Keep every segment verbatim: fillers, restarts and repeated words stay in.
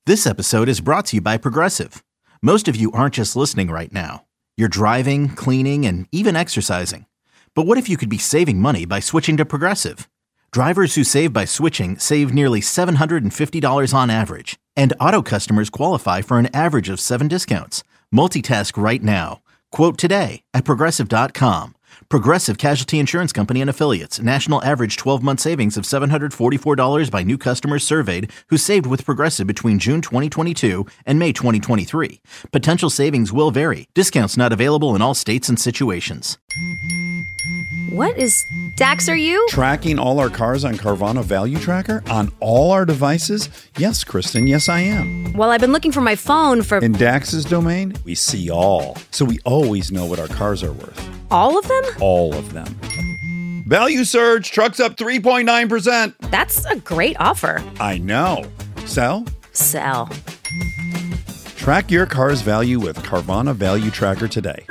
This episode is brought to you by Progressive. Most of you aren't just listening right now. You're driving, cleaning, and even exercising. But what if you could be saving money by switching to Progressive? Drivers who save by switching save nearly seven hundred fifty dollars on average. And auto customers qualify for an average of seven discounts. Multitask right now. Quote today at Progressive dot com. Progressive Casualty Insurance Company and Affiliates. National average twelve-month savings of seven hundred forty-four dollars by new customers surveyed who saved with Progressive between June twenty twenty-two and May twenty twenty-three. Potential savings will vary. Discounts not available in all states and situations. What is Dax, are you? Tracking all our cars on Carvana Value Tracker on all our devices? Yes, Kristen, yes, I am. Well, I've been looking for my phone for... In Dax's domain, we see all. So we always know what our cars are worth. All of them? All of them. Value surge, trucks up three point nine percent. That's a great offer. I know. Sell? Sell. Track your car's value with Carvana Value Tracker today.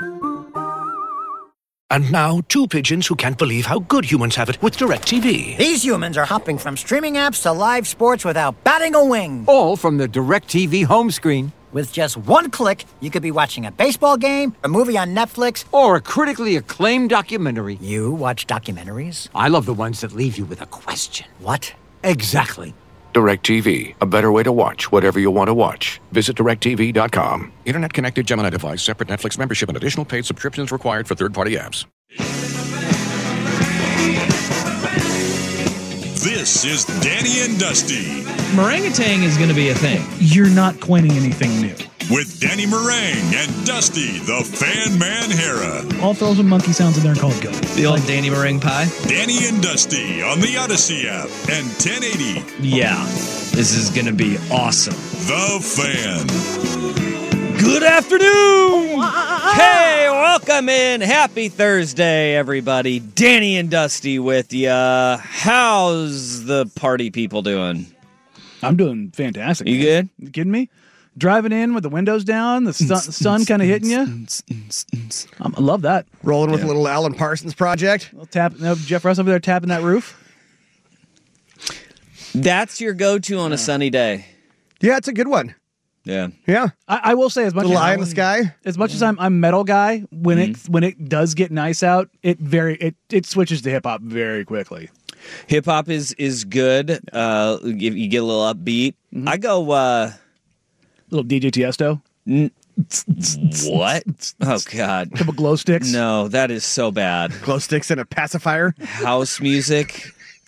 And now, two pigeons who can't believe how good humans have it with DirecTV. These humans are hopping from streaming apps to live sports without batting a wing. All from the DirecTV home screen. With just one click, you could be watching a baseball game, a movie on Netflix, or a critically acclaimed documentary. You watch documentaries? I love the ones that leave you with a question. What? Exactly. DirecTV, a better way to watch whatever you want to watch. Visit direct T V dot com. Internet connected Gemini device, separate Netflix membership, and additional paid subscriptions required for third-party apps. This is Danny and Dusty. Meringatang is going to be a thing. You're not coining anything new. With Danny Meringue and Dusty, the Fan Man Hera. I'll throw some monkey sounds in there and call it good. The old Danny Meringue pie? Danny and Dusty on the Odyssey app and ten eighty. Yeah, this is going to be awesome. The Fan. Good afternoon! Hey, welcome in. Happy Thursday, everybody. Danny and Dusty with ya. How's the party people doing? I'm doing fantastic. You good? You kidding me? Driving in with the windows down, the sun, sun kind of hitting you. Um, I love that. Rolling with yeah. a little Alan Parsons project. A little tap, no, Jeff Russ over there tapping that roof. That's your go-to on a sunny day. Yeah, it's a good one. Yeah, yeah. I, I will say as much little as eye in the sky. As much as I'm I'm metal guy, when mm-hmm. it when it does get nice out, it very it it switches to hip hop very quickly. Hip hop is is good. Uh, you, you get a little upbeat. Mm-hmm. I go uh, little D J Tiesto. N- what? Oh God! Couple glow sticks. No, that is so bad. Glow sticks and a pacifier. House music.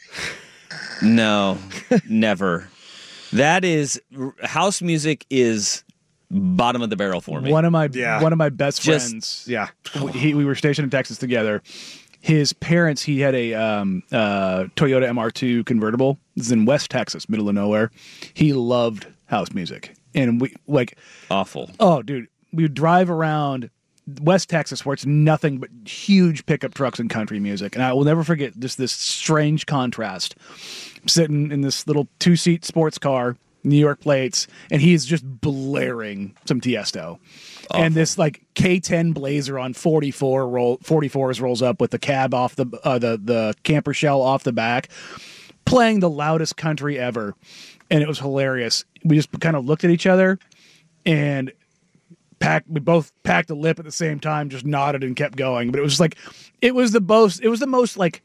No, never. That is house music is bottom of the barrel for me. One of my yeah. one of my best Just, friends. Yeah, he, we were stationed in Texas together. His parents, he had a um, uh, Toyota M R two convertible. This is in West Texas, middle of nowhere. He loved house music, and we like awful. Oh, dude, we would drive around West Texas where it's nothing but huge pickup trucks and country music, and I will never forget just this strange contrast. Sitting in this little two-seat sports car, New York plates, and he's just blaring some Tiesto. Awful. And this like K ten Blazer on forty-four roll forty-fours rolls up with the cab off the uh, the the camper shell off the back, playing the loudest country ever, and it was hilarious. We just kind of looked at each other, and packed. We both packed a lip at the same time, just nodded and kept going. But it was just like, it was the most. It was the most like.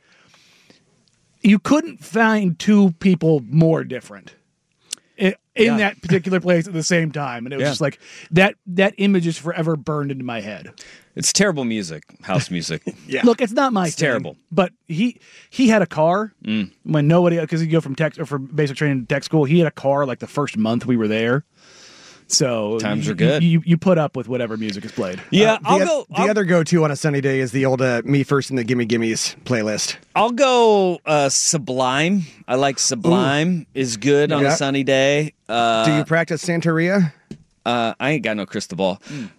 You couldn't find two people more different in, in yeah. that particular place at the same time. And it was yeah. just like, that that image is forever burned into my head. It's terrible music, house music. yeah. Look, it's not my it's thing, terrible. But he he had a car mm. when nobody, because he'd go from tech, or from basic training to tech school. He had a car like the first month we were there. So times you, are good. You, you put up with whatever music is played. Yeah, uh, the, I'll go. The I'll, other go-to on a sunny day is the old uh, Me First and the Gimme Gimmes playlist. I'll go uh, Sublime. I like Sublime. Ooh. Is good on yeah. a sunny day. Uh, Do you practice Santeria? Uh, I ain't got no crystal ball. Mm.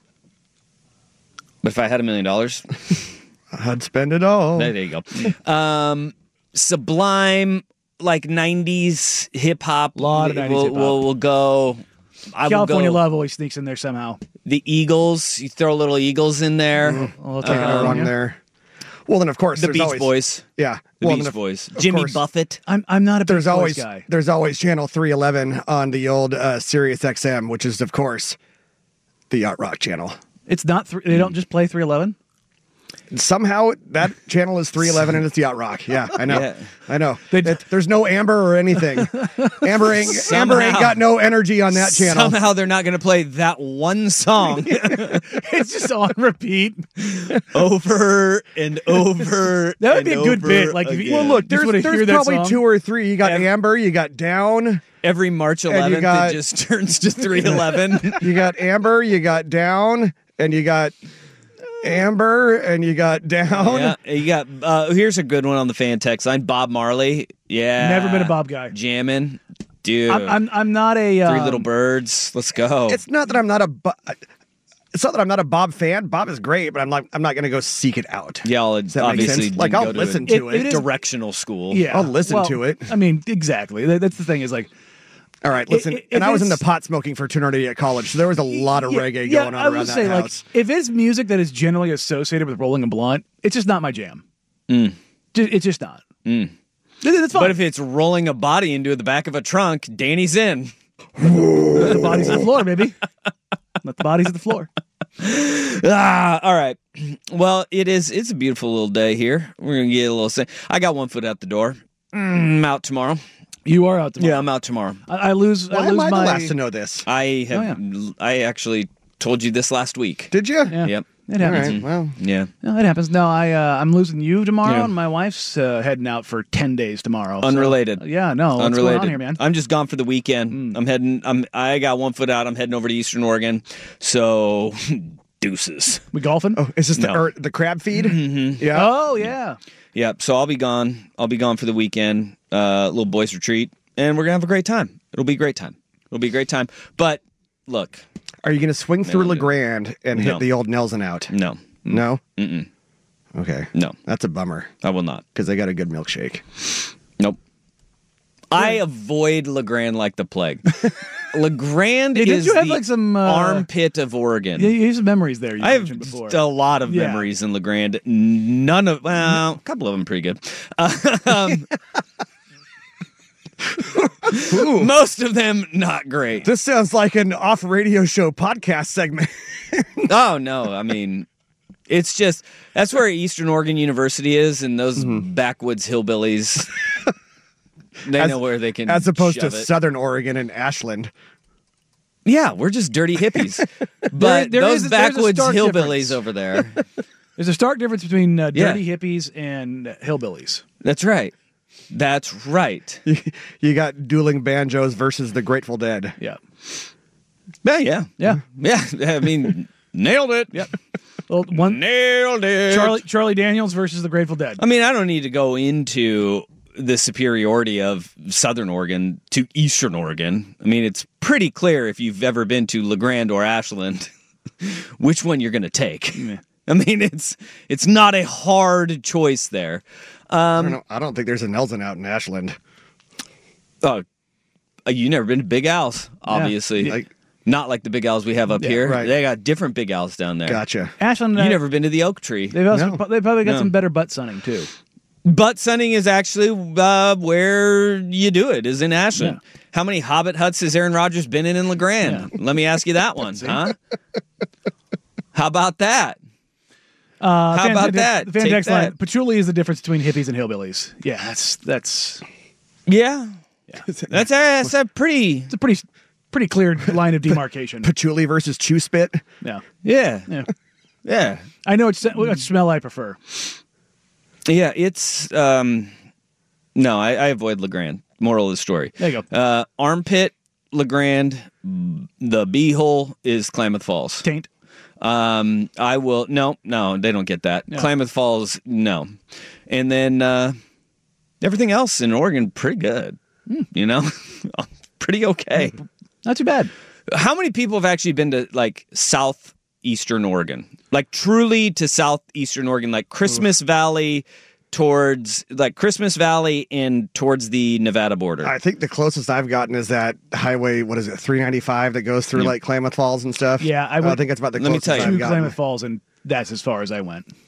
But if I had a million dollars, I'd spend it all. There, there you go. um, Sublime, like nineties hip hop. A lot of nineties we'll, hip hop. We'll, we'll go. I California will go, Love always sneaks in there somehow. The Eagles, you throw little Eagles in there. Mm, I'll take um, it wrong there. Well, then of course The there's Beach always, Boys. Yeah, The well, Beach then of- Boys. of Jimmy course, Buffett. I'm I'm not a big There's Boys always guy. there's always channel three eleven on the old uh, Sirius X M, which is of course the Yacht Rock channel. It's not. Th- they don't just play three eleven. Somehow that channel is three eleven and it's Yacht Rock. Yeah, I know. Yeah. I know. They- It- there's no Amber or anything. Amber ain't, Amber Somehow- ain't got no energy on that channel. Somehow they're not going to play that one song It's just on repeat. over and over. That would and be a good over bit, like, if you- again. Well, look, Just there's, wanna there's hear that probably song. two or three. You got Ev- Amber, you got Down, every March you eleventh, got- it just turns to three eleven. you got Amber, you got Down, and you got Amber, and you got Down. Yeah, you got. Uh, here's a good one on the fan text line. Bob Marley. Yeah, Never been a Bob guy. Jamming, dude. I'm, I'm I'm not a um, Three Little Birds. Let's go. It's not that I'm not a. Bo- It's not that I'm not a Bob fan. Bob is great, but I'm like I'm not going to go seek it out. yeah, I'll Does that make obviously sense? Like didn't I'll go to listen a to It- it. it is- directional school. Yeah, I'll listen well, to it. I mean, exactly. That- That's the thing. Is like All right, listen. If and I was in the it's- pot smoking fraternity at college, so there was a lot of yeah, reggae yeah, going I on would around that say, house. Like, if it's music that is generally associated with rolling a blunt, it's just not my jam. Mm. Ju- It's just not. Mm. That's fine. But if it's rolling a body into the back of a trunk, Danny's in. Let the bodies on the floor, baby. Let the bodies at the floor. Ah, all right. Well, it is. It's a beautiful little day here. We're gonna get a little. Sa- I got one foot out the door. Mm, I'm out tomorrow. You are out tomorrow. Yeah, I'm out tomorrow. I, I lose. Why I lose am I my, the last to know this? I have. Oh, I actually told you this last week. Did you? Yeah. Yep. It happens. All right, well, Yeah. No, it happens. No, I uh, I'm losing you tomorrow, Yeah. and my wife's uh, heading out for ten days tomorrow. so- Unrelated. yeah, no, what's Unrelated. going on here, man? I'm just gone for the weekend. I'm heading. I'm. I got one foot out. I'm heading over to Eastern Oregon. So, deuces. We golfing? oh, is this the No. or, the crab feed? Mm-hmm. Yeah. Oh, yeah. Yep. So I'll be gone. I'll be gone for the weekend. Uh, little boys retreat, and we're gonna have a great time. It'll be a great time. It'll be a great time. But look, Are you going to swing through No. LeGrand and No. hit the old Nelson out? no, No. Mm-mm. Okay. no, That's a bummer I will not. because they got a good milkshake. Nope. I avoid LeGrand like the plague. LeGrand Hey, didn't is you have, the like, some, uh, armpit of Oregon. Yeah, you have some memories there. You I have mentioned before. a lot of Yeah. memories in LeGrand. None of, well, a couple of them pretty good. Um, most of them not great. This sounds like an off radio show podcast segment. Oh no, I mean, it's just that's where Eastern Oregon University is, and those backwoods hillbillies. They As- know where they can, As opposed to shove it. Southern Oregon and Ashland. Yeah, we're just dirty hippies. There- But there those is- there's a backwoods stark hillbillies difference. over there. There's a stark difference between uh, Yeah. dirty hippies and hillbillies. That's right. That's right. You got dueling banjos versus the Grateful Dead. Yeah. Yeah, yeah, Yeah. yeah. I mean, nailed it. Yep. Well, one Nailed it. Charlie Charlie Daniels versus the Grateful Dead. I mean, I don't need to go into the superiority of Southern Oregon to Eastern Oregon. I mean, it's pretty clear if you've ever been to LeGrand or Ashland, which one you're going to take. I mean, it's it's not a hard choice there. I don't know. I don't think there's a Nelson out in Ashland. Oh, you never been to Big Al's, obviously. Like- Not like the Big Al's we have up here. right. They got different Big Al's down there. Gotcha. Ashland. You uh, never been to the Oak Tree. They've also No. they probably got No. some better butt sunning too. Butt sunning is actually uh, where you do it, is in Ashland. Yeah. How many Hobbit huts has Aaron Rodgers been in in LeGrand? Let me ask you that one, huh? How about that? Uh, How fan- about fan- that? Fan Take text line. that. Patchouli is the difference between hippies and hillbillies. Yeah, that's that's Yeah. That's a, that's a pretty... it's a pretty pretty clear line of demarcation. Patchouli versus Chew Spit. Yeah, Yeah. yeah. Yeah. I know which, which smell I prefer. Yeah, it's... Um, no, I, I avoid LeGrand. Moral of the story. There you go. Uh, armpit, LeGrand, the beehole is Klamath Falls. Taint. Um, I will. No, no, they don't get that. No. Klamath Falls, no. And then uh, everything else in Oregon, pretty good. You know, pretty okay. Not too bad. How many people have actually been to like southeastern Oregon, like truly to southeastern Oregon, like Christmas Valley towards like Christmas Valley and towards the Nevada border? I think the closest I've gotten is that highway, what is it, three ninety-five that goes through Yep. like Klamath Falls and stuff. Yeah, I I, would- think that's about the Let me closest tell you. I've Two gotten. Klamath Falls, and that's as far as I went.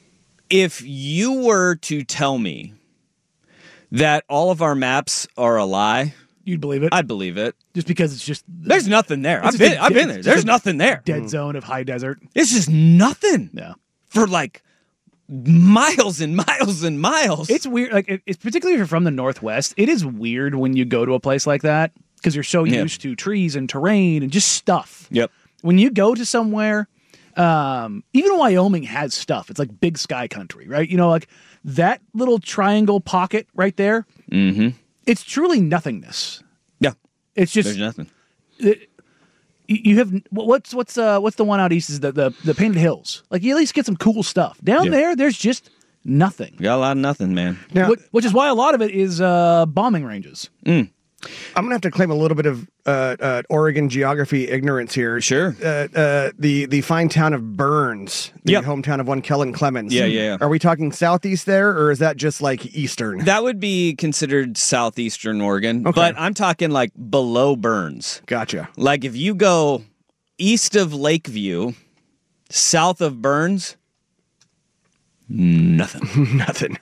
if you were to tell me that all of our maps are a lie, you'd believe it. I'd believe it. Just because it's just there's nothing there. It's I've just been a I've dead- been there. it's There's just a nothing there. Dead zone of high desert. It's just nothing. Yeah. For like miles and miles and miles. It's weird. Like it, it's particularly if you're from the Northwest. It is weird when you go to a place like that because you're so Yeah. used to trees and terrain and just stuff. Yep. When you go to somewhere, um, even Wyoming has stuff. It's like big sky country, right? You know, like that little triangle pocket right there. Mm-hmm. It's truly nothingness. Yeah. It's just There's nothing. It, you have what's what's uh what's the one out east is the the, the Painted Hills. Like you at least get some cool stuff down Yeah. there. There's just nothing. We got a lot of nothing, man. Now, Which, which is why a lot of it is uh, bombing ranges. Mm. I'm gonna have to claim a little bit of uh, uh, Oregon geography ignorance here. Sure. Uh, uh, the the fine town of Burns, the Yep. hometown of one Kellen Clemens. Yeah, yeah, yeah. Are we talking southeast there, or is that just like eastern? That would be considered southeastern Oregon, Okay. but I'm talking like below Burns. Gotcha. Like if you go east of Lakeview, south of Burns, nothing. Nothing.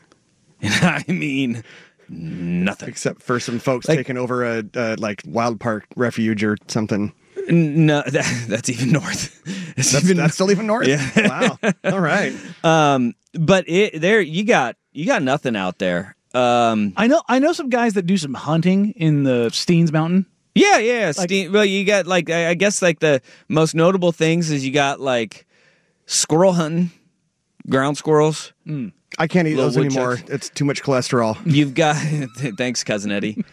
I mean, nothing. Except for some folks Like- taking over a uh, like wild park refuge or something. No, that, that's even north. It's That's, even, that's still even north. Yeah. Wow. All right. um, but it there you got you got nothing out there. Um, I know I know some guys that do some hunting in the Steens Mountain. yeah, yeah. Like- Ste- well, you got like I, I guess like the most notable things is you got like squirrel hunting, ground squirrels. I can't eat Little those anymore. woodchucks. It's too much cholesterol. You've got thanks, cousin Eddie.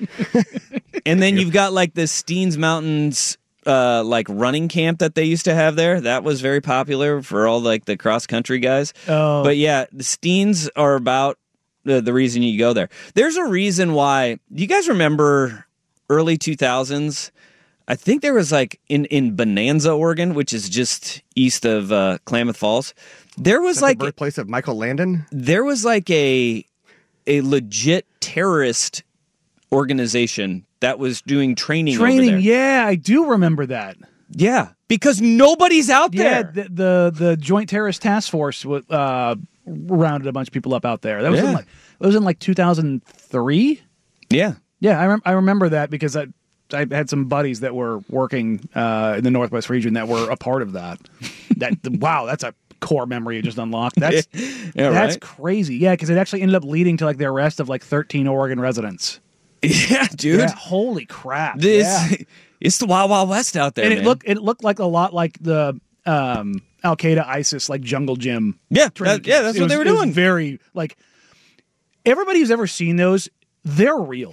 And then you've got like the Steens Mountains, uh, like running camp that they used to have there. That was very popular for all like the cross country guys. Oh. But yeah, the Steens are about the the reason you go there. There's a reason why. You guys remember early two thousands? I think there was like in in Bonanza, Oregon, which is just east of uh, Klamath Falls. There was Is that like the birthplace of Michael Landon. there was like a a legit terrorist organization that was doing training over Training, there. yeah, I do remember that. Yeah, because nobody's out Yeah, there. the the, the Joint Terrorist Task Force uh, rounded a bunch of people up out there. That was Yeah. in like it was in like two thousand three. Yeah. Yeah, I rem- I remember that because I I had some buddies that were working uh, in the Northwest region that were a part of that. That wow, that's a core memory you just unlocked. That's Yeah, that's right? crazy. Yeah, because it actually ended up leading to like the arrest of like thirteen Oregon residents. Yeah, dude. Yeah, holy crap! This yeah. it's the Wild Wild West out there, and man. it looked it looked like a lot like the um, Al Qaeda ISIS like jungle gym. Yeah, training that- yeah, camps. that's It what was- they were it was doing. very like everybody who's ever seen those, they're real.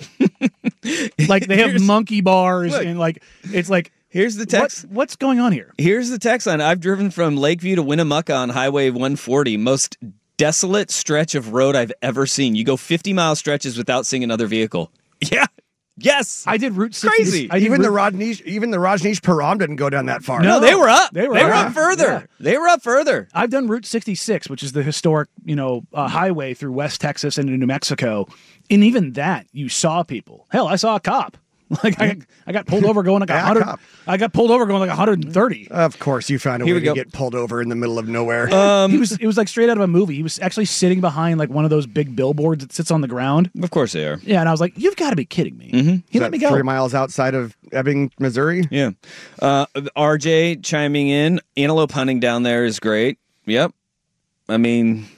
Like they have Here's- monkey bars Look. and like it's like Here's the what, text. what's going on here? Here's the text line. I've driven from Lakeview to Winnemucca on Highway one forty. Most desolate stretch of road I've ever seen. You go fifty mile stretches without seeing another vehicle. Yeah. Yes. I did Route sixty. Crazy. I did Even the Route- Rajneesh, even the Rajneesh Param didn't go down that far. no, they were up. They were they were up. up further. Yeah. They were up further. I've done Route sixty-six, which is the historic, you know, uh, highway through West Texas into New Mexico. And even that, you saw people. Hell, I saw a cop. Like I, I got pulled over going like Yeah, a hundred. cop. I got pulled over going like one hundred thirty. Of course, you found a Here way we to go. get pulled over in the middle of nowhere. Um, he was. It was like straight out of a movie. He was actually sitting behind like one of those big billboards that sits on the ground. Of course they are. Yeah, and I was like, "You've got to be kidding me." Mm-hmm. He Is let that me go. Three miles outside of Ebbing, Missouri. Yeah. Uh, R J chiming in. Antelope hunting down there is great. Yep. I mean,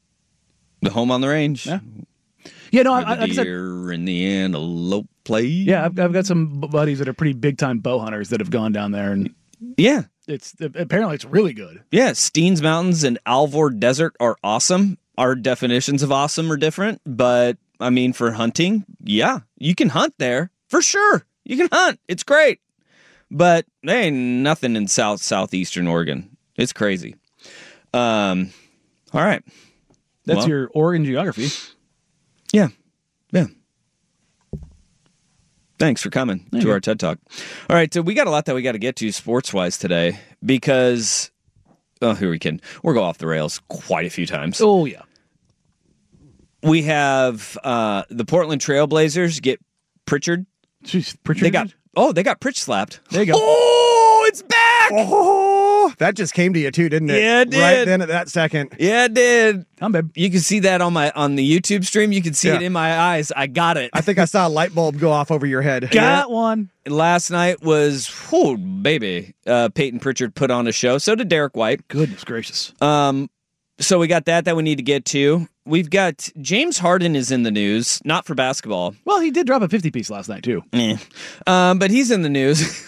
the home on the range. Yeah. Yeah, no, I, Where I, the like I said, deer and the antelope play. yeah, I've, I've got some b- buddies that are pretty big time bow hunters that have gone down there, and Yeah. it's apparently it's really good. Yeah. Steens Mountains and Alvord Desert are awesome. Our definitions of awesome are different, but I mean, for hunting, yeah, you can hunt there for sure. You can hunt. It's great. But there ain't nothing in South Southeastern Oregon. It's crazy. Um, all right. That's Well, your Oregon geography. Yeah. Yeah. Thanks for coming There you to go. our TED Talk. All right, so we got a lot that we got to get to sports-wise today because, oh, who are we kidding? We'll go off the rails quite a few times. Oh yeah, We have uh, the Portland Trailblazers get Pritchard. Jeez, Pritchard. They got, oh, they got Pritch slapped. There you go. Oh, it's back! Oh, that just came to you too, didn't it? Yeah, it did. Right then at that second. Yeah, it did. Come, babe. You can see that on my on the YouTube stream. You can see Yeah. it in my eyes. I got it. I think I saw a light bulb go off over your head. Got one. Last night was, whew, baby. Uh, Peyton Pritchard put on a show. So did Derek White. Goodness gracious. Um, so we got that that we need to get to. We've got James Harden is in the news, not for basketball. Well, he did drop a fifty piece last night too. Eh. Um, but he's in the news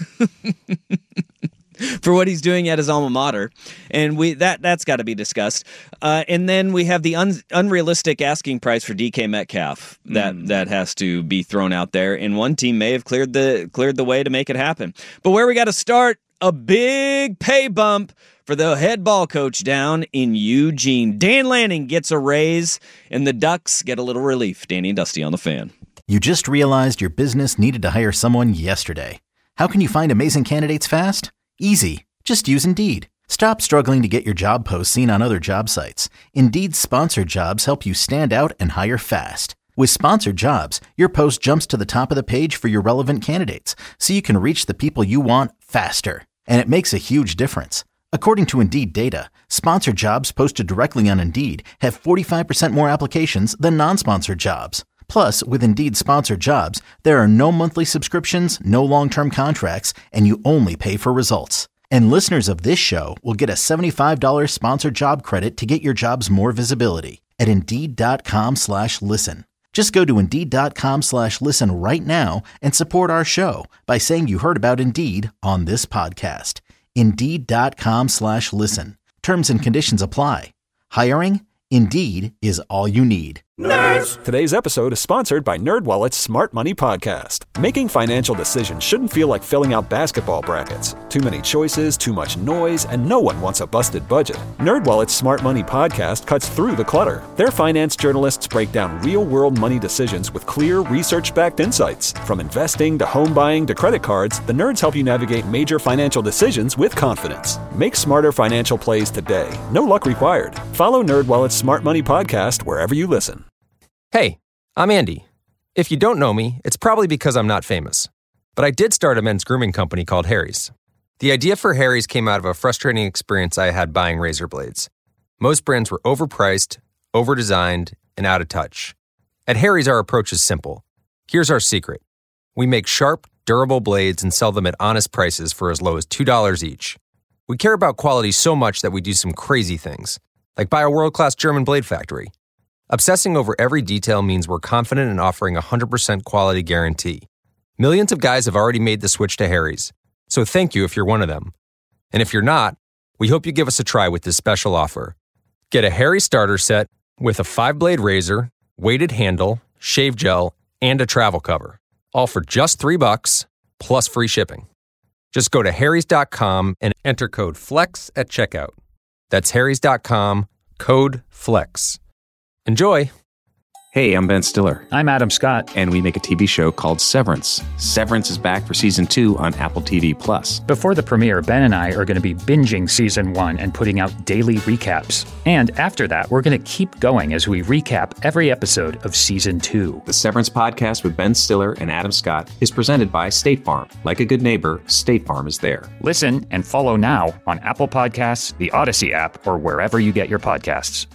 for what he's doing at his alma mater, and we that that's got to be discussed. Uh, and then we have the un, unrealistic asking price for D K Metcalf that mm. that has to be thrown out there. And one team may have cleared the cleared the way to make it happen. But where we got to start, a big pay bump for the head ball coach down in Eugene. Dan Lanning gets a raise, and the Ducks get a little relief. Danny and Dusty on the Fan. You just realized your business needed to hire someone yesterday. How can you find amazing candidates fast? Easy. Just use Indeed. Stop struggling to get your job posts seen on other job sites. Indeed's sponsored jobs help you stand out and hire fast. With sponsored jobs, your post jumps to the top of the page for your relevant candidates, so you can reach the people you want faster. And it makes a huge difference. According to Indeed data, sponsored jobs posted directly on Indeed have forty-five percent more applications than non-sponsored jobs. Plus, with Indeed sponsored jobs, there are no monthly subscriptions, no long-term contracts, and you only pay for results. And listeners of this show will get a seventy-five dollars sponsored job credit to get your jobs more visibility at Indeed.com slash listen. Just go to Indeed.com slash listen right now and support our show by saying you heard about Indeed on this podcast. Indeed.com slash listen. Terms and conditions apply. Hiring? Indeed is all you need. Nerds! Today's episode is sponsored by NerdWallet's Smart Money Podcast. Making financial decisions shouldn't feel like filling out basketball brackets. Too many choices, too much noise, and no one wants a busted budget. NerdWallet's Smart Money Podcast cuts through the clutter. Their finance journalists break down real-world money decisions with clear, research-backed insights. From investing to home buying to credit cards, the nerds help you navigate major financial decisions with confidence. Make smarter financial plays today. No luck required. Follow NerdWallet's Smart Money Podcast wherever you listen. Hey, I'm Andy. If you don't know me, it's probably because I'm not famous. But I did start a men's grooming company called Harry's. The idea for Harry's came out of a frustrating experience I had buying razor blades. Most brands were overpriced, overdesigned, and out of touch. At Harry's, our approach is simple. Here's our secret. We make sharp, durable blades and sell them at honest prices for as low as two dollars each. We care about quality so much that we do some crazy things, like buy a world-class German blade factory. Obsessing over every detail means we're confident in offering a one hundred percent quality guarantee. Millions of guys have already made the switch to Harry's, so thank you if you're one of them. And if you're not, we hope you give us a try with this special offer. Get a Harry starter set with a five-blade razor, weighted handle, shave gel, and a travel cover, all for just three bucks, plus free shipping. Just go to harrys dot com and enter code FLEX at checkout. That's harrys dot com, code FLEX. Enjoy! Hey, I'm Ben Stiller. I'm Adam Scott. And we make a T V show called Severance. Severance is back for season two on Apple T V Plus. Before the premiere, Ben and I are going to be binging season one and putting out daily recaps. And after that, we're going to keep going as we recap every episode of season two. The Severance podcast with Ben Stiller and Adam Scott is presented by State Farm. Like a good neighbor, State Farm is there. Listen and follow now on Apple Podcasts, the Odyssey app, or wherever you get your podcasts.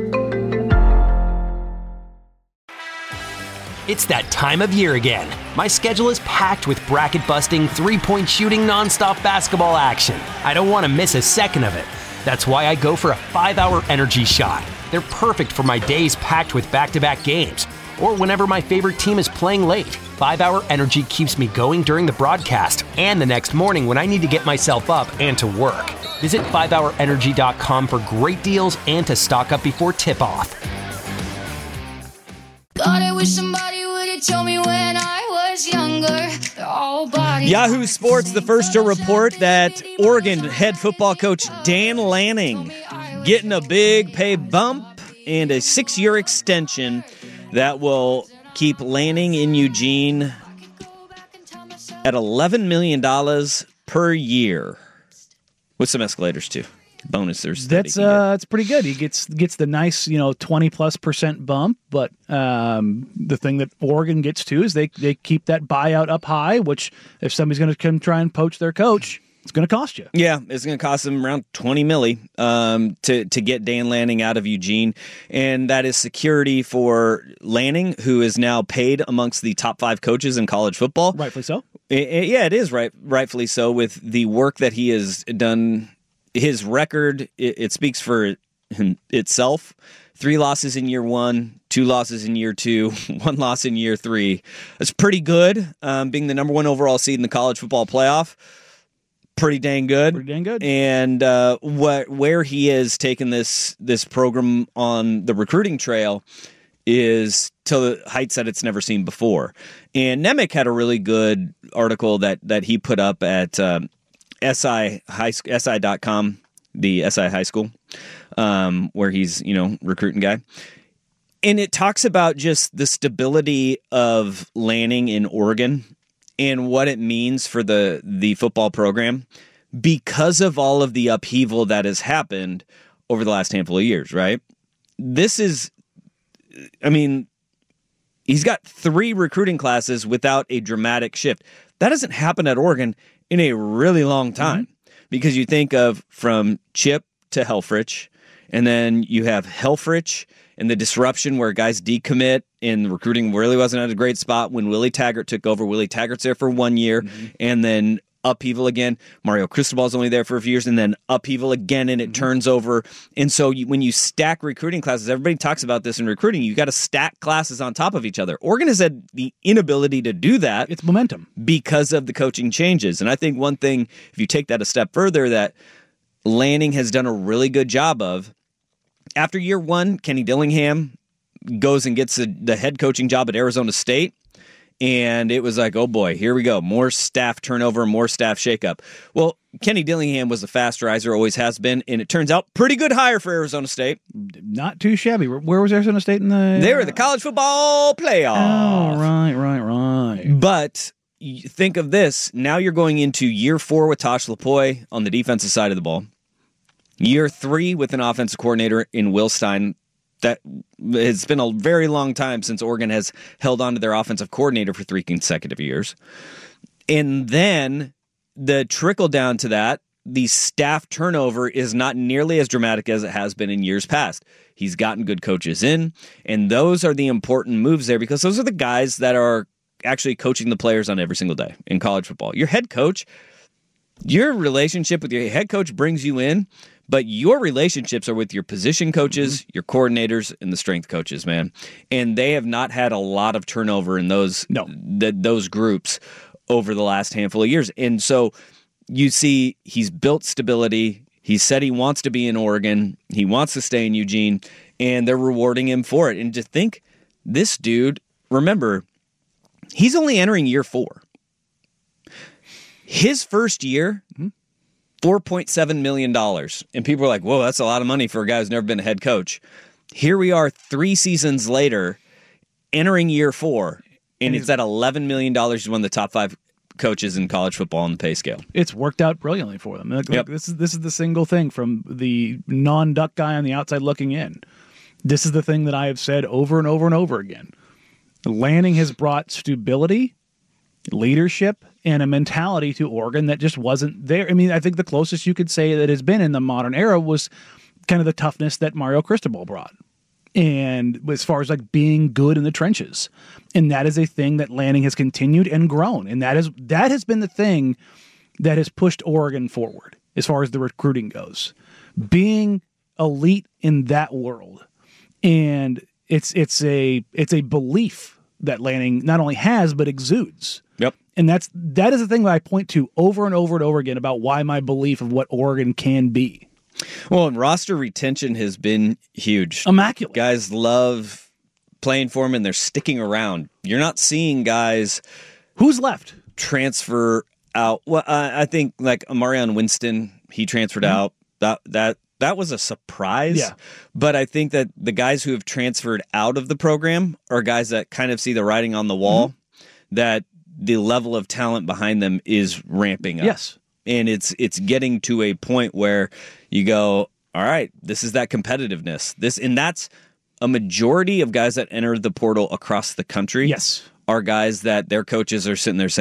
It's that time of year again. My schedule is packed with bracket-busting, three-point shooting, nonstop basketball action. I don't want to miss a second of it. That's why I go for a five-hour energy shot. They're perfect for my days packed with back-to-back games, or whenever my favorite team is playing late. five-hour energy keeps me going during the broadcast and the next morning when I need to get myself up and to work. Visit five hour energy dot com for great deals and to stock up before tip-off. God, I wish somebody would have told me when I was younger. All bodies. Yahoo Sports, the first to report that Oregon head football coach Dan Lanning getting a big pay bump and a six-year extension that will keep Lanning in Eugene at eleven million dollars per year, with some escalators too. Bonuses. That's that uh, that's pretty good. He gets gets the nice, you know, twenty plus percent bump. But um, the thing that Oregon gets too is they they keep that buyout up high. Which if somebody's going to come try and poach their coach, It's going to cost you. Yeah, it's going to cost them around twenty milli um, to to get Dan Lanning out of Eugene, and that is security for Lanning, who is now paid amongst the top five coaches in college football. Rightfully so. It, it, yeah, it is right, rightfully so. With the work that he has done, his record it, it speaks for itself. Three losses in year one, two losses in year two, one loss in year three. That's pretty good. Um, being the number one overall seed in the college football playoff. Pretty dang good. Pretty dang good. And uh, what where he has taken this this program on the recruiting trail is to the heights that it's never seen before. And Nemec had a really good article that that he put up at um, S I high S I dot com, the S I High School, um, where he's you know recruiting guy. And it talks about just the stability of Lanning in Oregon and what it means for the, the football program because of all of the upheaval that has happened over the last handful of years, right? This is, I mean, he's got three recruiting classes without a dramatic shift. That hasn't happened at Oregon in a really long time mm-hmm. because you think of from Chip to Helfrich, and then you have Helfrich and the disruption where guys decommit and recruiting really wasn't at a great spot when Willie Taggart took over. Willie Taggart's there for one year mm-hmm. and then upheaval again. Mario Cristobal's only there for a few years and then upheaval again and it mm-hmm. turns over. And so you, when you stack recruiting classes, everybody talks about this in recruiting, you got to stack classes on top of each other. Oregon has had the inability to do that. It's momentum. Because of the coaching changes. And I think one thing, if you take that a step further, that Lanning has done a really good job of, after year one, Kenny Dillingham goes and gets the, the head coaching job at Arizona State. And it was like, oh boy, here we go. More staff turnover, more staff shakeup. Well, Kenny Dillingham was a fast riser, always has been. And it turns out pretty good hire for Arizona State. Not too shabby. Where was Arizona State in the... They were the college football playoff. Oh, right, right, right. But think of this. Now you're going into year four with Tosh Lupoi on the defensive side of the ball. Year three with an offensive coordinator in Will Stein. That it's been a very long time since Oregon has held on to their offensive coordinator for three consecutive years. And then the trickle down to that, the staff turnover is not nearly as dramatic as it has been in years past. He's gotten good coaches in, and those are the important moves there because those are the guys that are actually coaching the players on every single day in college football. Your head coach, your relationship with your head coach brings you in, but your relationships are with your position coaches, mm-hmm. your coordinators, and the strength coaches, man. And they have not had a lot of turnover in those no. th- those groups over the last handful of years. And so you see he's built stability. He said he wants to be in Oregon. He wants to stay in Eugene, and they're rewarding him for it. And to think, this dude, remember, he's only entering year four. His first year... Mm-hmm. four point seven million dollars. And people are like, whoa, that's a lot of money for a guy who's never been a head coach. Here we are three seasons later, entering year four, and, and it's at eleven million dollars. He's one of the top five coaches in college football on the pay scale. It's worked out brilliantly for them. Look, yep. look, this is this is the single thing from the non-Duck guy on the outside looking in. This is the thing that I have said over and over and over again. Lanning has brought stability, leadership, and a mentality to Oregon that just wasn't there. I mean, I think the closest you could say that has been in the modern era was kind of the toughness that Mario Cristobal brought. And as far as like being good in the trenches. And that is a thing that Lanning has continued and grown. And that is that has been the thing that has pushed Oregon forward as far as the recruiting goes. Being elite in that world. And it's it's a it's a belief that Lanning not only has but exudes. Yep. And that's that is the thing that I point to over and over and over again about why my belief of what Oregon can be. Well, and roster retention has been huge. Immaculate. Guys love playing for him, and they're sticking around. You're not seeing guys... Who's left? Transfer out. Well, uh, I think like Amarion Winston, he transferred mm-hmm. out. That that that was a surprise. Yeah. But I think that the guys who have transferred out of the program are guys that kind of see the writing on the wall, mm-hmm. that the level of talent behind them is ramping up. Yes. And it's it's getting to a point where you go, all right, this is that competitiveness. This and that's a majority of guys that enter the portal across the country. Yes. Are guys that their coaches are sitting there saying,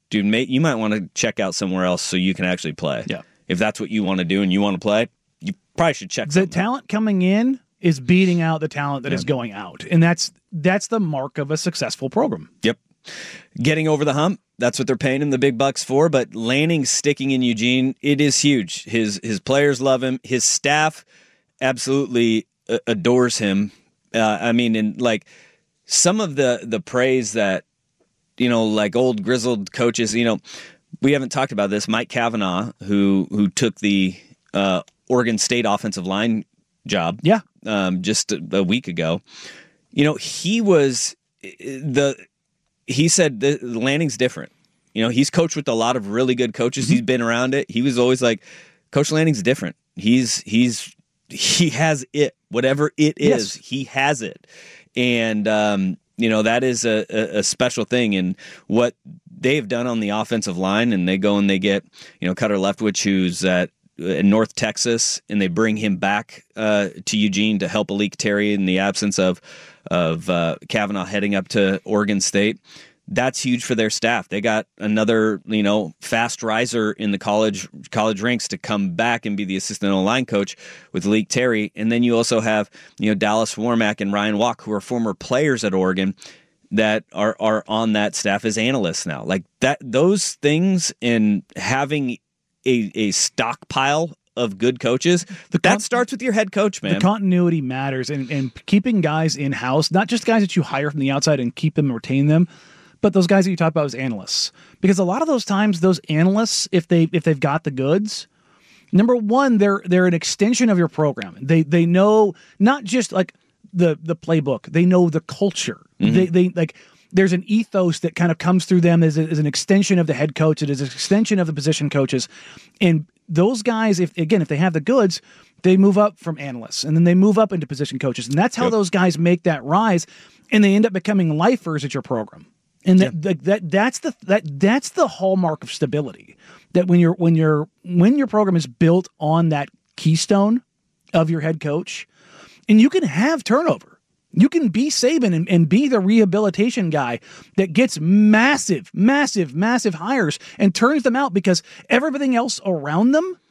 dude, mate, you might want to check out somewhere else so you can actually play. Yeah. If that's what you want to do and you want to play, you probably should check. The talent coming in is beating out the talent that Yeah. is going out, and that's that's the mark of a successful program. Yep. Getting over the hump, that's what they're paying him the big bucks for. But Lanning sticking in Eugene, it is huge. His his players love him. His staff absolutely uh, adores him. Uh, I mean, and like some of the the praise that, you know, like old grizzled coaches, you know, we haven't talked about this. Mike Cavanaugh, who who took the uh, Oregon State offensive line job, yeah, um, just a, a week ago. You know, he was the. He said the Lanning's different. You know, he's coached with a lot of really good coaches. Mm-hmm. He's been around it. He was always like, Coach Lanning's different. He's he's he has it. Whatever it is, yes. he has it. And um, you know, that is a, a, a special thing. And what they've done on the offensive line, and they go and they get, you know, Cutter Leftwich, who's at in North Texas, and they bring him back uh, to Eugene to help Alik Terry in the absence of of uh, Cavanaugh heading up to Oregon State. That's huge for their staff. They got another, you know, fast riser in the college college ranks to come back and be the assistant O-line coach with Alik Terry. And then you also have, you know, Dallas Warmack and Ryan Walk, who are former players at Oregon, that are are on that staff as analysts now. Like that, those things, and having a a stockpile of good coaches, the con- that starts with your head coach, man. The continuity matters, and, and keeping guys in-house, not just guys that you hire from the outside and keep them and retain them, but those guys that you talk about as analysts. Because a lot of those times, those analysts, if they if they've got the goods, number one, they're they're an extension of your program. They they know not just like the the playbook, they know the culture. Mm-hmm. They they like there's an ethos that kind of comes through them as, a, as an extension of the head coach. It is an extension of the position coaches. And those guys, if again, if they have the goods, they move up from analysts, and then they move up into position coaches. And that's how yep. those guys make that rise, and they end up becoming lifers at your program. And that, yep. that that's the that that's the hallmark of stability. That when you're when you're when your program is built on that keystone of your head coach, and you can have turnover. You can be Saban and, and be the rehabilitation guy that gets massive, massive, massive hires and turns them out because everything else around them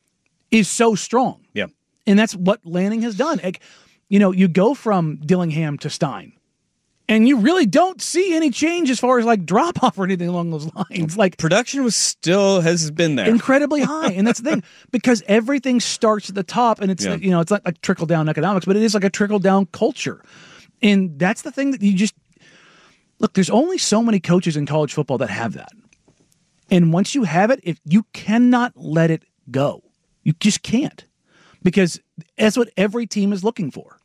is so strong. Yeah. And that's what Lanning has done. Like, you know, you go from Dillingham to Stein, and you really don't see any change as far as like drop off or anything along those lines. Like production was still has been there incredibly high, and that's the thing, because everything starts at the top, and it's yeah. you know it's not like trickle down economics, but it is like a trickle down culture, and that's the thing that you just look. There's only so many coaches in college football that have that, and once you have it, if you cannot let it go, you just can't, because that's what every team is looking for.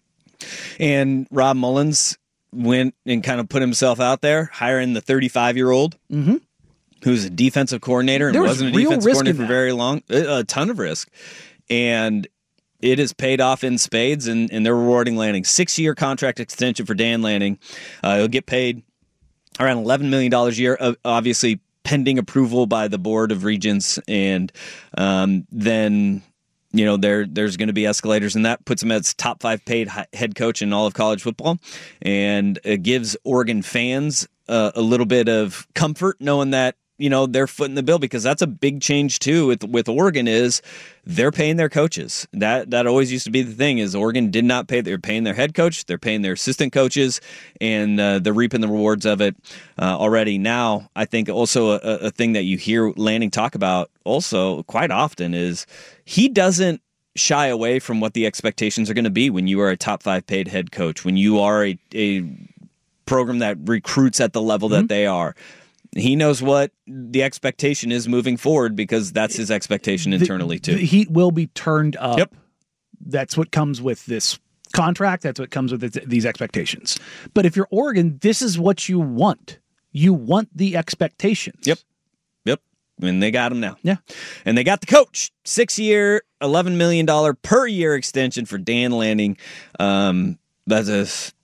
And Rob Mullins went and kind of put himself out there, hiring the thirty-five-year-old mm-hmm. who's a defensive coordinator and there wasn't was a defensive coordinator for that. very long. A ton of risk. And it has paid off in spades, and, and they're rewarding Lanning. Six-year contract extension for Dan Lanning. Uh, he'll get paid around eleven million dollars a year, uh, obviously pending approval by the Board of Regents. And um, then... You know, there there's going to be escalators, and that puts him as top five paid head coach in all of college football, and it gives Oregon fans uh, a little bit of comfort knowing that, you know, they're footing the bill, because that's a big change too with with Oregon is they're paying their coaches. That that always used to be the thing, is Oregon did not pay. They're paying their head coach, they're paying their assistant coaches, and uh, they're reaping the rewards of it uh, already. Now, I think also a, a thing that you hear Lanning talk about also quite often is he doesn't shy away from what the expectations are going to be when you are a top five paid head coach, when you are a, a program that recruits at the level mm-hmm. that they are. He knows what the expectation is moving forward, because that's his expectation internally too. The, the heat will be turned up. Yep. That's what comes with this contract. That's what comes with this, these expectations. But if you're Oregon, this is what you want. You want the expectations. Yep. Yep. And they got him now. Yeah. And they got the coach. Six-year, eleven million dollars per year extension for Dan Lanning. Um, that's a...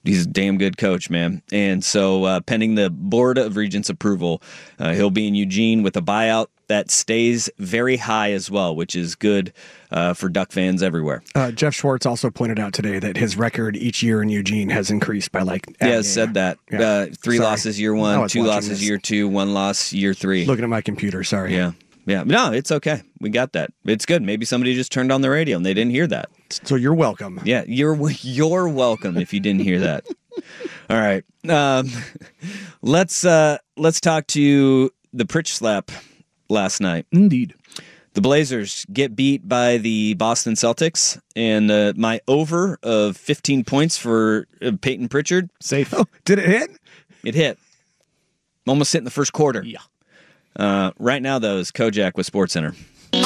He's a damn good coach, man. And so, uh, pending the Board of Regents approval, uh, he'll be in Eugene with a buyout that stays very high as well, which is good uh, for Duck fans everywhere. Uh, Jeff Schwartz also pointed out today that his record each year in Eugene has increased by like... Yeah, said that. Yeah. Uh, three Sorry. losses year I one, was two watching losses this. year two, one loss year three. Looking at my computer, sorry. Yeah. Yeah. No, it's okay. We got that. It's good. Maybe somebody just turned on the radio and they didn't hear that. So you're welcome. Yeah, you're you're welcome if you didn't hear that. All right. Um, let's uh, let's talk to the Pritch slap last night. Indeed. The Blazers get beat by the Boston Celtics, and uh, my over of fifteen points for uh, Peyton Pritchard. Safe. Oh, did it hit? It hit. Almost hit in the first quarter. Yeah. Uh, right now, though, is Kojak with SportsCenter.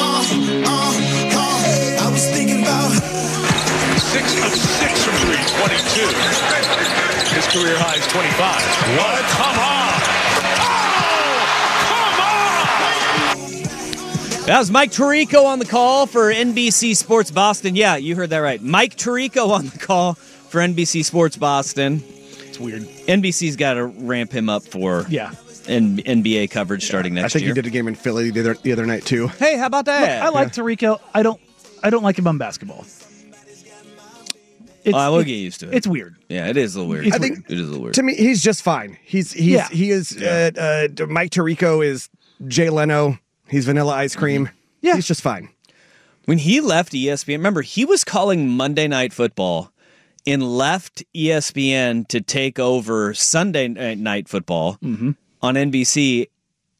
I was thinking about six of six from three, twenty-two. His career high is twenty-five. What? Come on! Oh, come on! That was Mike Tirico on the call for N B C Sports Boston. Yeah, you heard that right. Mike Tirico on the call for N B C Sports Boston. It's weird. N B C's got to ramp him up for yeah. N- NBA coverage starting next I think year. he did a game in Philly the other, the other night, too. Hey, how about that? Look, I like Tirico. I don't I don't like him on basketball. It's, I will it- get used to it. It's weird. Yeah, it is a little weird. It's I think it is a little weird. To me, he's just fine. He's he's Yeah. he is uh, uh, Mike Tirico is Jay Leno. He's Vanilla Ice Cream. Yeah, he's just fine. When he left E S P N, remember, he was calling Monday Night Football and left E S P N to take over Sunday Night Football Mm-hmm. on N B C.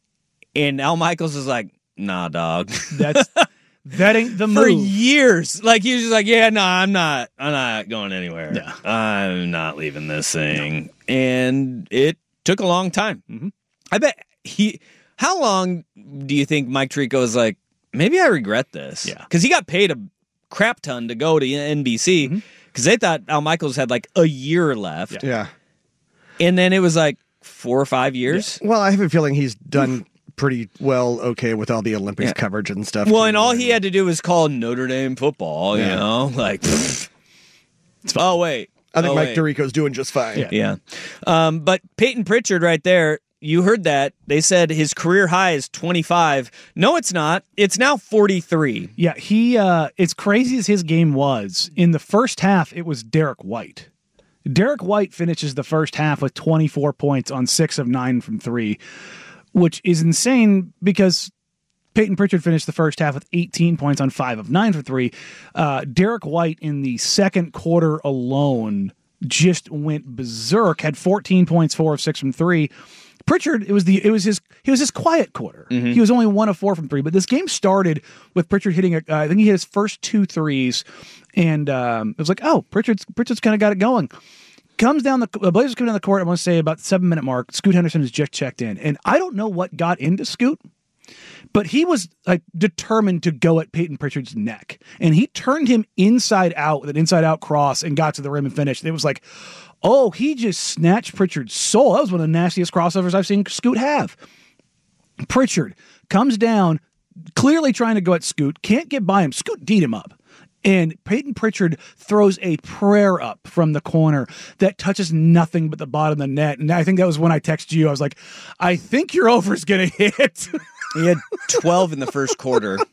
And Al Michaels was like, nah, dog. That's that ain't the For move. years. Like, he was just like, yeah, no, I'm not, I'm not going anywhere. Yeah. I'm not leaving this thing. And it took a long time. Mm-hmm. I bet he, how long do you think Mike Tirico was like, maybe I regret this? Yeah. Because he got paid a crap ton to go to N B C because Mm-hmm. they thought Al Michaels had like a year left. Yeah. And then it was like four or five years. Well, I have a feeling he's done pretty well, okay, with all the Olympics Yeah. coverage and stuff. Well, too. and all he had to do was call Notre Dame football, you Yeah. know? Like, pfft. oh, wait. I think oh, Mike wait. Tirico's doing just fine. Yeah. Yeah. Um, but Peyton Pritchard right there, you heard that. They said his career high is twenty-five. No, it's not. It's now forty-three. Yeah, he uh as crazy as his game was, in the first half it was Derek White. Derek White finishes the first half with twenty-four points on six of nine from three, which is insane because Peyton Pritchard finished the first half with eighteen points on five of nine for three. Uh, Derek White in the second quarter alone just went berserk, had fourteen points, four of six from three. Pritchard, it was the it was his he was his quiet quarter. Mm-hmm. He was only one of four from three, but this game started with Pritchard hitting. A, uh, I think he hit his first two threes, and um, it was like, oh, Pritchard's Pritchard's kind of got it going. Comes down the the Blazers come down the court. I want to say about the seven minute mark. Scoot Henderson has just checked in, and I don't know what got into Scoot, but he was like determined to go at Peyton Pritchard's neck, and he turned him inside out with an inside out cross and got to the rim and finished. It was like, oh, he just snatched Pritchard's soul. That was one of the nastiest crossovers I've seen Scoot have. Pritchard comes down, clearly trying to go at Scoot, can't get by him. Scoot D'd him up. And Peyton Pritchard throws a prayer up from the corner that touches nothing but the bottom of the net. And I think that was when I texted you. I was like, I think your over is going to hit. He had twelve in the first quarter. It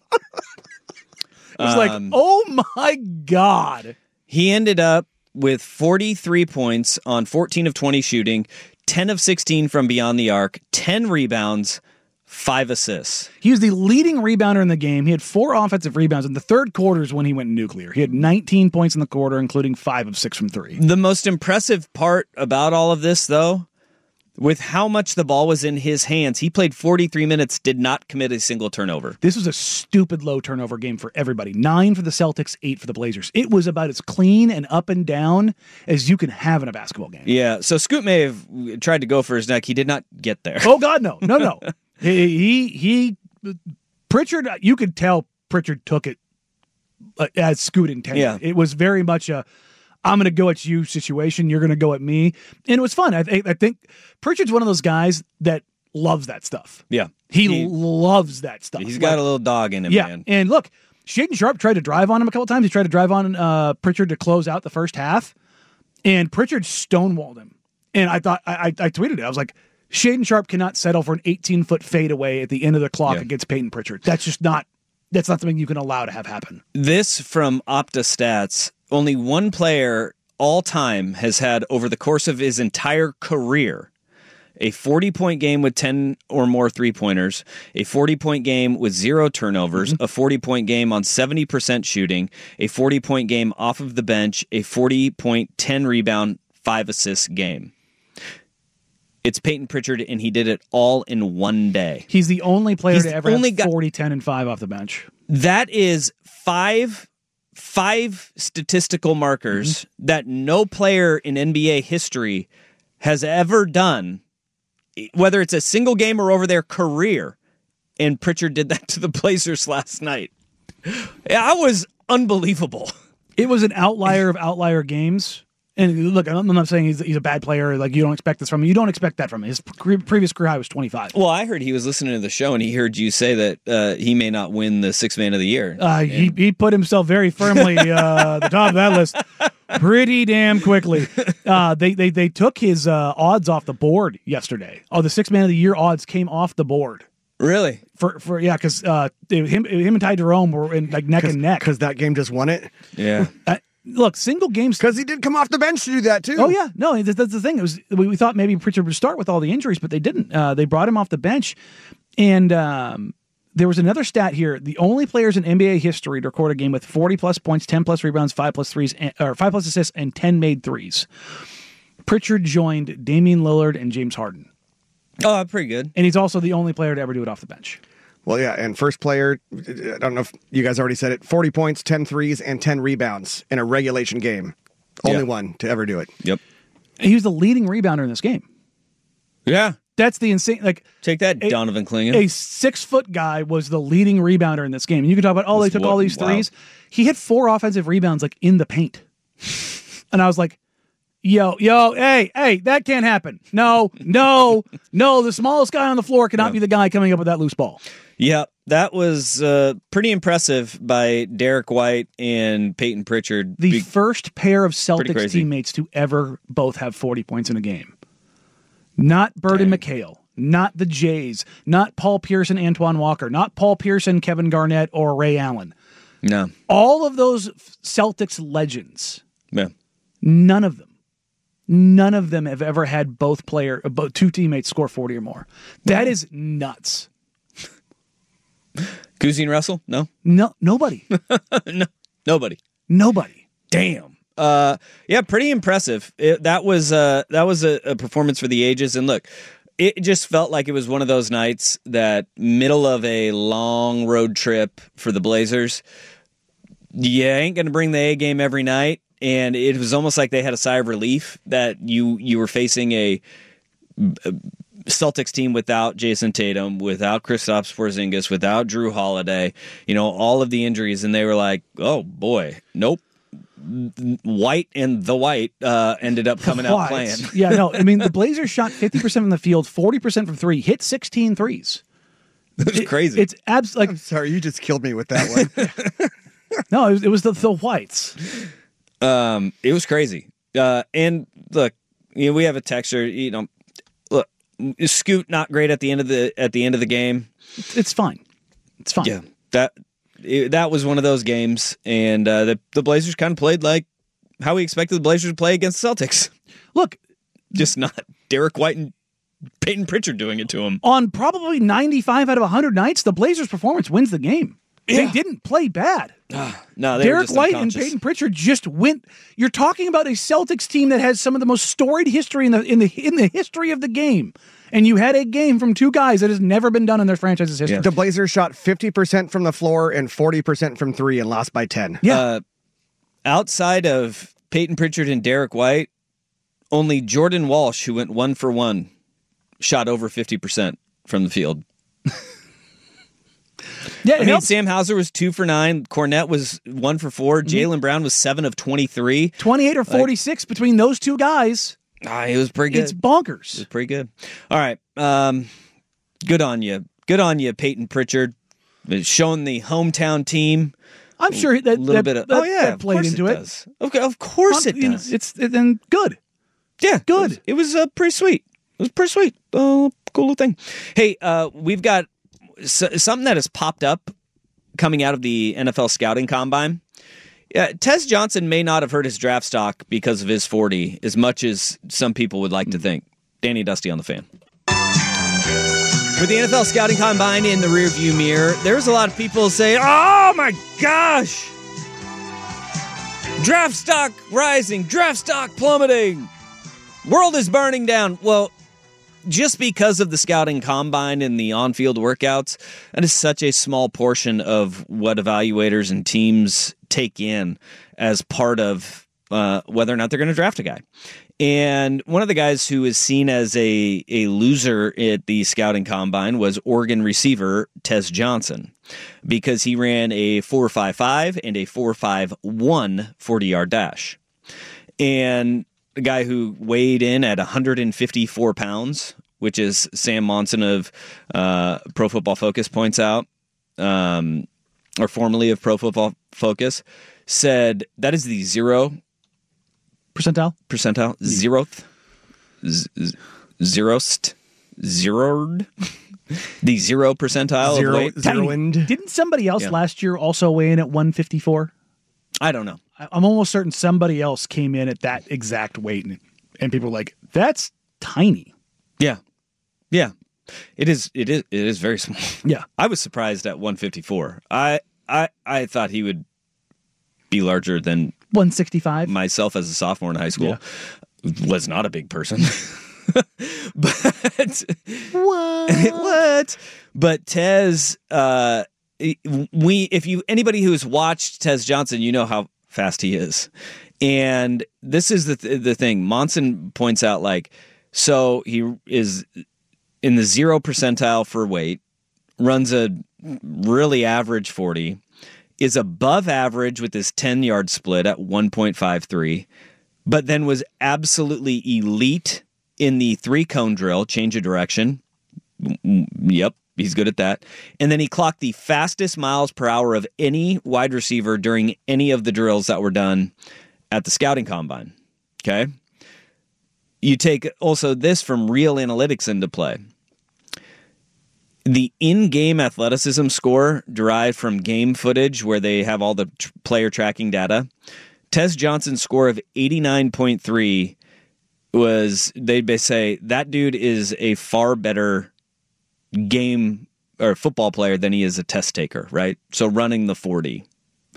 was like, Um, oh my God. He ended up with forty-three points on fourteen of twenty shooting, ten of sixteen from beyond the arc, ten rebounds, five assists. He was the leading rebounder in the game. He had four offensive rebounds. In the third quarter is when he went nuclear. He had nineteen points in the quarter, including five of six from three. The most impressive part about all of this, though, with how much the ball was in his hands, he played forty-three minutes, did not commit a single turnover. This was a stupid low turnover game for everybody. Nine for the Celtics, eight for the Blazers. It was about as clean and up and down as you can have in a basketball game. Yeah, so Scoot may have tried to go for his neck. He did not get there. Oh, God, no. No, no. he, he, he, Pritchard, you could tell Pritchard took it uh, as Scoot intended. Yeah. It was very much a, I'm going to go at you situation. You're going to go at me. And it was fun. I, I, I think Pritchard's one of those guys that loves that stuff. Yeah. He, He- loves that stuff. He's got Like, a little dog in him, yeah. man. And look, Shaden Sharp tried to drive on him a couple times. He tried to drive on uh, Pritchard to close out the first half. And Pritchard stonewalled him. And I thought, I, I, I tweeted it. I was like, Shaden Sharp cannot settle for an eighteen-foot fadeaway at the end of the clock Yeah. against Peyton Pritchard. That's just not, that's not something you can allow to have happen. This from Opta Stats, only one player all time has had over the course of his entire career a forty-point game with ten or more three-pointers, a forty-point game with zero turnovers, mm-hmm. a forty-point game on seventy percent shooting, a forty-point game off of the bench, a forty-point, ten-rebound, five-assist game. It's Peyton Pritchard, and he did it all in one day. He's the only player He's to ever only have got- forty, ten, and five off the bench. That is five five statistical markers mm-hmm. that no player in N B A history has ever done, whether it's a single game or over their career. And Pritchard did that to the Blazers last night. That was unbelievable. It was an outlier of outlier games. And look, I'm not saying he's, he's a bad player. Like, you don't expect this from him. You don't expect that from him. His pre- previous career high was twenty-five. Well, I heard he was listening to the show, and he heard you say that uh, he may not win the Sixth Man of the Year. Uh, he, he put himself very firmly uh, at the top of that list pretty damn quickly. Uh, they, they, they took his uh, odds off the board yesterday. Oh, the Sixth Man of the Year odds came off the board. Really? For for yeah, because uh, him him and Ty Jerome were in like neck and neck. Because that game just won it. Yeah. Uh, Look, single games because he did come off the bench to do that too. Oh yeah, no, that's, that's the thing. It was we, we thought maybe Pritchard would start with all the injuries, but they didn't. Uh, they brought him off the bench, and um, there was another stat here: the only players in N B A history to record a game with forty plus points, ten plus rebounds, five plus threes, and, or five plus assists, and ten made threes. Pritchard joined Damian Lillard and James Harden. Oh, pretty good. And he's also the only player to ever do it off the bench. Well, yeah, and first player, I don't know if you guys already said it, forty points, ten threes, and ten rebounds in a regulation game. Only Yeah. one to ever do it. Yep. He was the leading rebounder in this game. Yeah. That's the insane, like... Take that, a, Donovan Clingan. A six-foot guy was the leading rebounder in this game. And you can talk about, oh, they That's took what- all these wow. threes. He had four offensive rebounds, like, in the paint. And I was like, yo, yo, hey, hey, that can't happen. No, no, no, the smallest guy on the floor cannot Yeah. be the guy coming up with that loose ball. Yeah, that was uh, pretty impressive by Derek White and Peyton Pritchard. The Be- first pair of Pretty Celtics crazy. teammates to ever both have forty points in a game. Not Bird and McHale, not the Jays, not Paul Pierce and Antoine Walker, not Paul Pierce and Kevin Garnett or Ray Allen. No. All of those Celtics legends, Yeah. none of them, none of them have ever had both player, both two teammates score forty or more. That is nuts. Cousy and Russell? No. No, nobody. no. Nobody. Nobody. Damn. Uh, yeah, pretty impressive. It, that was uh, that was a, a performance for the ages. And look, it just felt like it was one of those nights that middle of a long road trip for the Blazers. You ain't going to bring the A game every night. And it was almost like they had a sigh of relief that you you were facing a, a Celtics team without Jason Tatum, without Kristaps Porzingis, without Drew Holiday, you know, all of the injuries. And they were like, oh, boy, nope. White and the White uh, ended up coming out What? playing. Yeah, no, I mean, the Blazers shot fifty percent from the field, forty percent from three, hit sixteen threes. It was crazy. It's abs- like I'm sorry, you just killed me with that one. No, it was, it was the, the Whites. Um, it was crazy. Uh, and look, you know, we have a texture. You know, look, Scoot not great at the end of the at the end of the game. It's fine. It's fine. Yeah, that it, that was one of those games, and uh, the the Blazers kind of played like how we expected the Blazers to play against the Celtics. Look, just not Derek White and Peyton Pritchard doing it to him. On probably ninety-five out of one hundred nights, the Blazers' performance wins the game. They Yeah. didn't play bad. No, they were Derek just White and unconscious. Peyton Pritchard just went. You're talking about a Celtics team that has some of the most storied history in the in the in the history of the game, and you had a game from two guys that has never been done in their franchise's history. The Blazers shot fifty percent from the floor and forty percent from three and lost by ten. Yeah. Uh, outside of Peyton Pritchard and Derek White, only Jordan Walsh, who went one for one, shot over fifty percent from the field. Yeah, I mean, Sam Hauser was two for nine. Cornette was one for four. Jaylen Brown was seven of twenty-three. twenty-eight or forty-six like, between those two guys. Ah, it was pretty good. It's bonkers. It was pretty good. All right. Um, good on you. Good on you, Peyton Pritchard. Showing the hometown team I'm sure that a little that, bit of that, oh yeah, that of played course into it it. does. Okay, of course it You know, does. It's then good. Yeah, good. It was, it was uh, pretty sweet. It was pretty sweet. Uh, cool little thing. Hey, uh, we've got s- something that has popped up coming out of the N F L scouting combine. Yeah, Tez Johnson may not have hurt his draft stock because of his forty as much as some people would like to think. Danny Dusty on the Fan. With the N F L scouting combine in the rearview mirror, there's a lot of people saying, oh my gosh, draft stock rising, draft stock plummeting, world is burning down. Well, just because of the scouting combine and the on-field workouts, that is such a small portion of what evaluators and teams take in as part of uh, whether or not they're going to draft a guy. And one of the guys who is seen as a, a loser at the scouting combine was Oregon receiver Tez Johnson, because he ran a four five five and a four five one forty-yard dash. And a guy who weighed in at one hundred fifty-four pounds, which is Sam Monson of uh, Pro Football Focus points out, um, or formerly of Pro Football Focus, said that is the zero percentile, percentile, zeroth, z- z- zerost, zeroed, the zero percentile Zero, of weight. zeroed. Didn't somebody else Yeah. last year also weigh in at one fifty-four? I don't know. I- I'm almost certain somebody else came in at that exact weight, and, and people were like, "That's tiny." Yeah, yeah, it is. It is. It is very small. Yeah, I was surprised at one fifty-four. I I I thought he would be larger than one sixty-five. Myself as a sophomore in high school was not a big person. But what? what? But Tez, uh, we if you anybody who's watched Tez Johnson, you know how fast he is. And this is the th- the thing. Monson points out, like, so he is in the zero percentile for weight, runs a really average forty, is above average with his ten-yard split at one point five three, but then was absolutely elite in the three-cone drill, change of direction. Yep, he's good at that. And then he clocked the fastest miles per hour of any wide receiver during any of the drills that were done at the scouting combine. Okay? You take also this from Real Analytics into play. The in-game athleticism score derived from game footage where they have all the tr- player tracking data. Tez Johnson's score of eighty-nine point three was, they'd say, that dude is a far better game or football player than he is a test taker, right? So running the forty.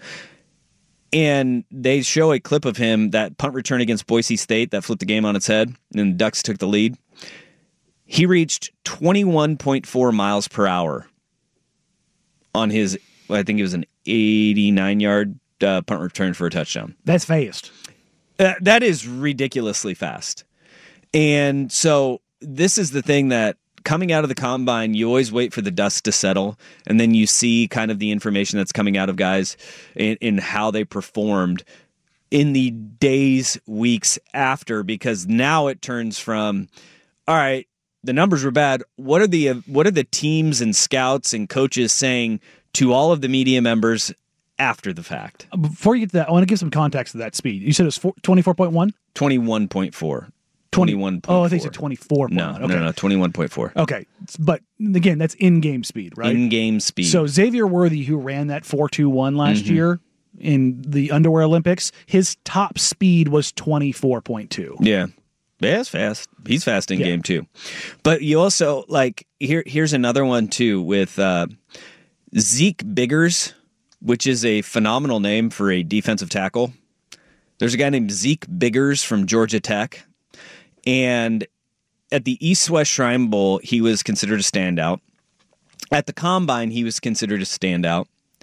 And they show a clip of him, that punt return against Boise State that flipped the game on its head, and the Ducks took the lead. He reached twenty-one point four miles per hour on his, I think it was an eighty-nine-yard uh, punt return for a touchdown. That's fast. Uh, that is ridiculously fast. And so this is the thing that coming out of the combine, you always wait for the dust to settle, and then you see kind of the information that's coming out of guys in, in how they performed in the days, weeks after, because now it turns from, all right, the numbers were bad. What are the what are the teams and scouts and coaches saying to all of the media members after the fact? Before you get to that, I want to give some context to that speed. You said it was twenty-four point one? twenty-one point four. twenty-one point four. Oh, I think you said twenty-four point No, one. no, Okay. no, no, twenty-one point four. Okay. But again, that's in-game speed, right? In-game speed. So Xavier Worthy, who ran that four two one last Mhm. year in the Underwear Olympics, his top speed was twenty-four point two. Yeah. Yeah, it's fast. He's fast in game too. But you also, like, here here's another one too with uh, Zeke Biggers, which is a phenomenal name for a defensive tackle. There's a guy named Zeke Biggers from Georgia Tech. And at the East-West Shrine Bowl, he was considered a standout. At the Combine, he was considered a standout.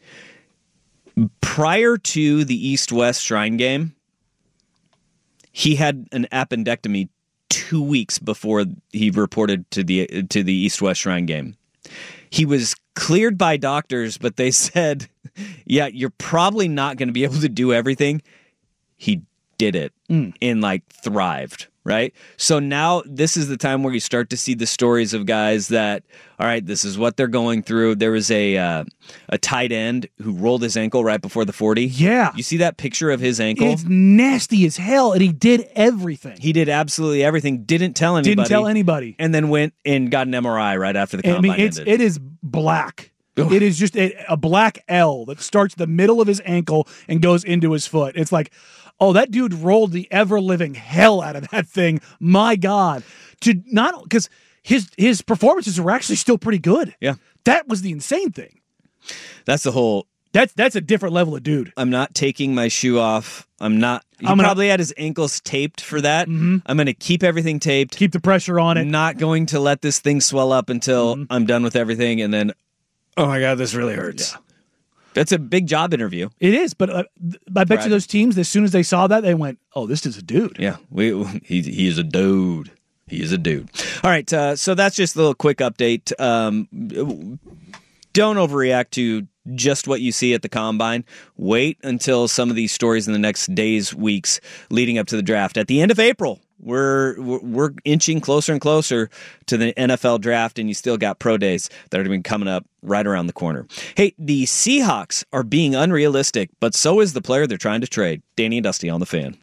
Prior to the East-West Shrine game, he had an appendectomy two weeks before he reported to the to the East-West Shrine game. He was cleared by doctors, but they said, yeah, you're probably not going to be able to do everything. He did it Mm. and, like, thrived. right? So now this is the time where you start to see the stories of guys that, all right, this is what they're going through. There was a uh, a tight end who rolled his ankle right before the forty. Yeah. You see that picture of his ankle? It's nasty as hell, and he did everything. He did absolutely everything, didn't tell anybody. Didn't tell anybody. And then went and got an M R I right after the I combine mean, it's, ended. it is black. It is just a, a black L that starts the middle of his ankle and goes into his foot. It's like, oh, that dude rolled the ever-living hell out of that thing. My God. To not because his his performances were actually still pretty good. Yeah. That was the insane thing. That's the whole... That's that's a different level of dude. I'm not taking my shoe off. I'm not... He I'm gonna- probably had his ankles taped for that. Mm-hmm. I'm going to keep everything taped. Keep the pressure on it. Not going to let this thing swell up until mm-hmm. I'm done with everything, and then, oh my God, this really hurts. Yeah. That's a big job interview. It is, but uh, I bet Right. you those teams, as soon as they saw that, they went, oh, this is a dude. Yeah, we he he is a dude. He is a dude. All right, uh, so that's just a little quick update. Um, don't overreact to just what you see at the combine. Wait until some of these stories in the next days, weeks leading up to the draft. At the end of April, we're we're inching closer and closer to the N F L draft, and you still got pro days that are going to be coming up right around the corner. Hey, the Seahawks are being unrealistic, but so is the player they're trying to trade. Danny and Dusty on the Fan.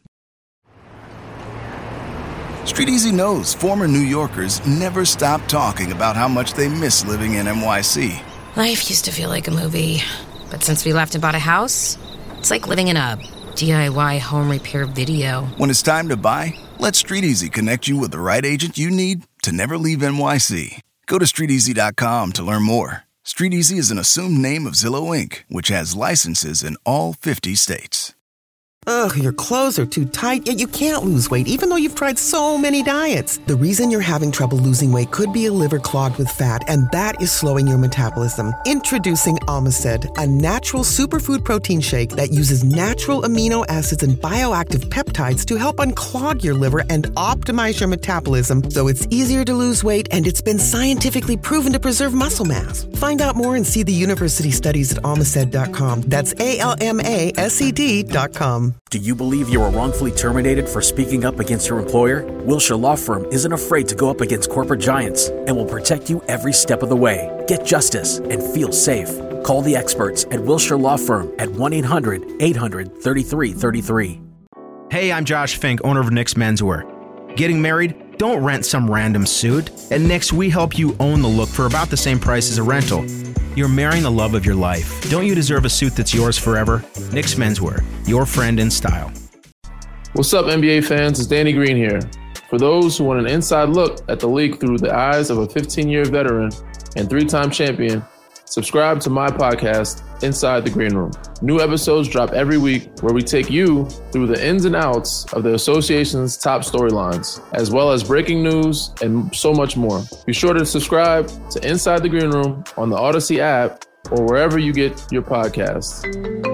Street Easy knows former New Yorkers never stop talking about how much they miss living in N Y C. Life used to feel like a movie, but since we left and bought a house, it's like living in a D I Y home repair video. When it's time to buy, let Street Easy connect you with the right agent you need to never leave N Y C. Go to street easy dot com to learn more. Street Easy is an assumed name of Zillow Incorporated, which has licenses in all fifty states. Ugh, your clothes are too tight, yet you can't lose weight even though you've tried so many diets. The reason you're having trouble losing weight could be a liver clogged with fat, and that is slowing your metabolism. Introducing Omicid, a natural superfood protein shake that uses natural amino acids and bioactive peptides to help unclog your liver and optimize your metabolism so it's easier to lose weight, and it's been scientifically proven to preserve muscle mass. Find out more and see the university studies at omicid dot com. That's A L M A S E D dot com. Do you believe you were wrongfully terminated for speaking up against your employer? Wilshire Law Firm isn't afraid to go up against corporate giants and will protect you every step of the way. Get justice and feel safe. Call the experts at Wilshire Law Firm at one eight hundred eight hundred thirty-three thirty-three. Hey, I'm Josh Fink, owner of Nick's Menswear. Getting married? Don't rent some random suit. At Nick's, we help you own the look for about the same price as a rental. You're marrying the love of your life. Don't you deserve a suit that's yours forever? Nick's Menswear, your friend in style. What's up, N B A fans? It's Danny Green here. For those who want an inside look at the league through the eyes of a fifteen-year veteran and three-time champion, subscribe to my podcast, Inside the Green Room. New episodes drop every week where we take you through the ins and outs of the association's top storylines, as well as breaking news and so much more. Be sure to subscribe to Inside the Green Room on the Odyssey app or wherever you get your podcasts.